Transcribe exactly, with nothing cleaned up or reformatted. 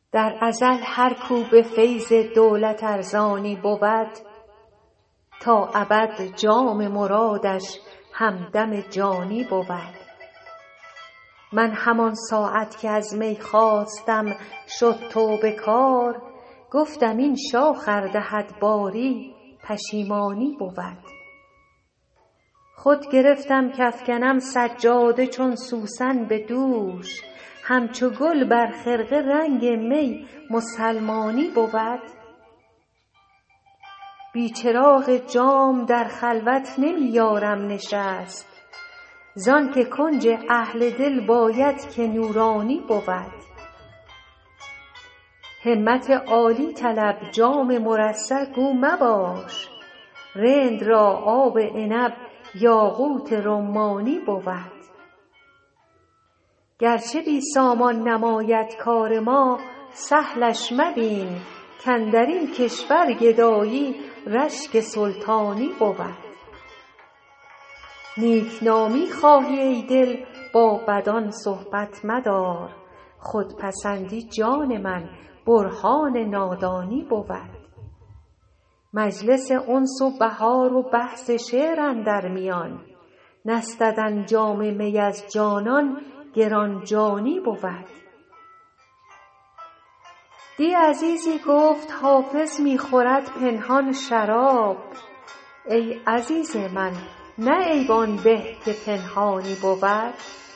در ازل هر کو به فیض دولت ارزانی بود، تا ابد جام مرادش همدم جانی بود. من همان ساعت که از می خواستم شد توبه کار، گفتم این شاخ ار دهد باری پشیمانی بود. خود گرفتم کافکنم سجاده چون سوسن به دوش، همچو گل بر خرقه رنگ می مسلمانی بود. بی چراغ جام در خلوت نمی یارم نشست، زانکه کنج اهل دل باید که نورانی بود. همت عالی طلب جام مرصع گو مباش، رند را آب عنب یاقوت رمانی بود. گرچه بی سامان نماید کار ما سهلش مبین، کاندرین کشور گدایی رشک سلطانی بود. نیکنامی خواهی ای دل با بدان صحبت مدار، خودپسندی جان من برهان نادانی بود. مجلس انس و بهار و بحث شعر اندر میان، نستد انجام می از جانان گران جانی بود. دی عزیزی گفت حافظ می خورد پنهان شراب، ای عزیز من نه عیب آن به که پنهانی بود.